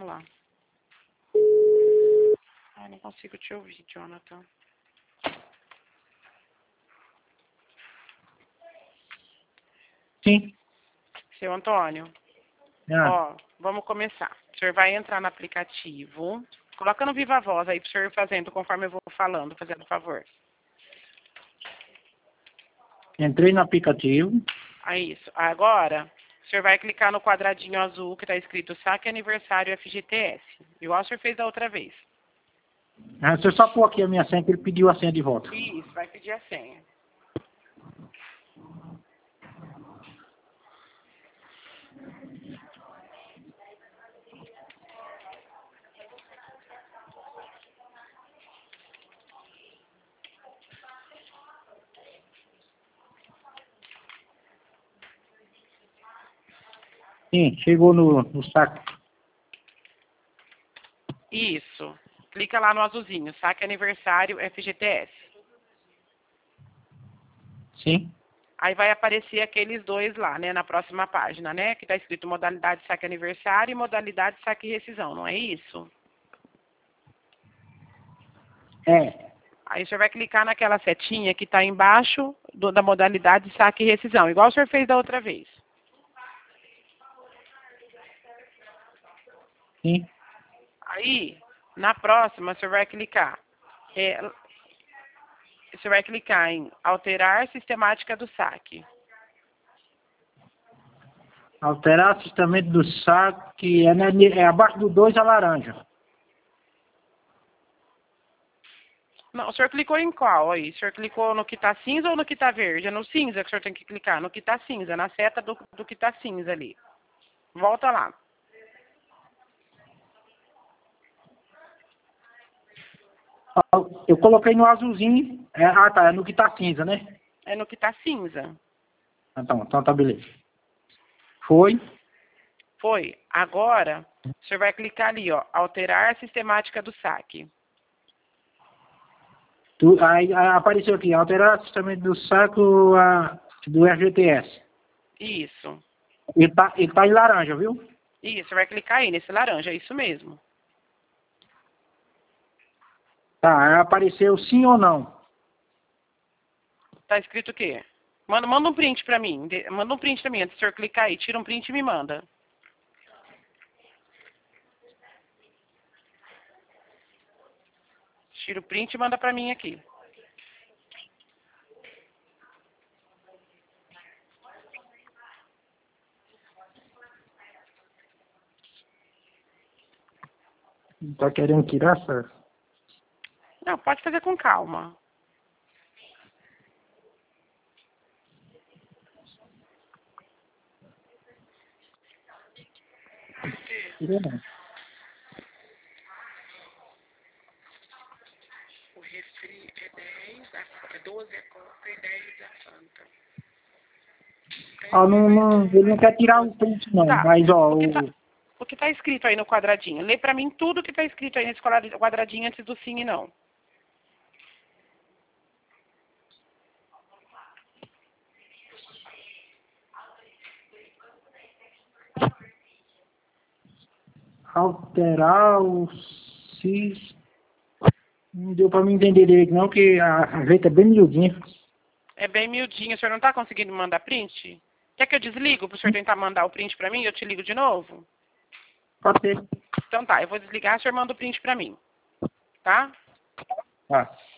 Vamos lá. Ai, não consigo te ouvir, Jonathan. Sim. Seu Antônio, ó, vamos começar. O senhor vai entrar no aplicativo. Coloca no Viva Voz aí pro senhor fazendo conforme eu vou falando, fazendo favor. Entrei no aplicativo. Aí, isso. Agora, o senhor vai clicar no quadradinho azul que está escrito Saque Aniversário FGTS. Igual o senhor fez da outra vez. Se eu só pôr aqui a minha senha, que ele pediu a senha de volta. Isso, vai pedir a senha. Sim, chegou no saco. Isso. Clica lá no azulzinho, Saque Aniversário FGTS. Sim. Aí vai aparecer aqueles dois lá, né, na próxima página, né, que está escrito modalidade saque aniversário e modalidade saque rescisão, não é isso? É. Aí o senhor vai clicar naquela setinha que está embaixo da modalidade saque e rescisão, igual o senhor fez da outra vez. Sim. Aí, na próxima, o senhor vai clicar. Você vai clicar em alterar sistemática do saque. Alterar o sistemento do saque. É abaixo do 2 a laranja. Não, o senhor clicou em qual aí? O senhor clicou no que está cinza ou no que está verde? É no cinza que o senhor tem que clicar, no que está cinza, na seta do que está cinza ali. Volta lá. Eu coloquei no azulzinho. É no que tá cinza, né? É no que está cinza. Então tá beleza. Foi. Foi. Agora, o senhor vai clicar ali, ó, alterar a sistemática do saque. Aí apareceu aqui, alterar o sistemento do saco do FGTS. Isso. Ele tá em laranja, viu? Isso, você vai clicar aí nesse laranja, é isso mesmo. Tá, aí apareceu sim ou não. Tá escrito o quê? Manda um print pra mim. Manda um print pra mim. Antes do senhor clicar aí, tira um print e me manda. Tira o print e manda pra mim aqui. Tá querendo tirar, senhor? Não, pode fazer com calma. Tirou não. O refri é 10, é 12 a Coca e 10 a Fanta. Ele não quer tirar o print não, Tá. mas ó, O que tá escrito aí no quadradinho? Lê pra mim tudo que tá escrito aí nesse quadradinho antes do sim e não. alterar o cis. Não deu pra me entender direito não, que a letra é bem miudinha. É bem miudinho. O senhor não tá conseguindo mandar print? Quer que eu desligo pro senhor tentar mandar o print pra mim e eu te ligo de novo? Pode ser. Então tá, eu vou desligar, o senhor manda o print pra mim. Tá? Tá.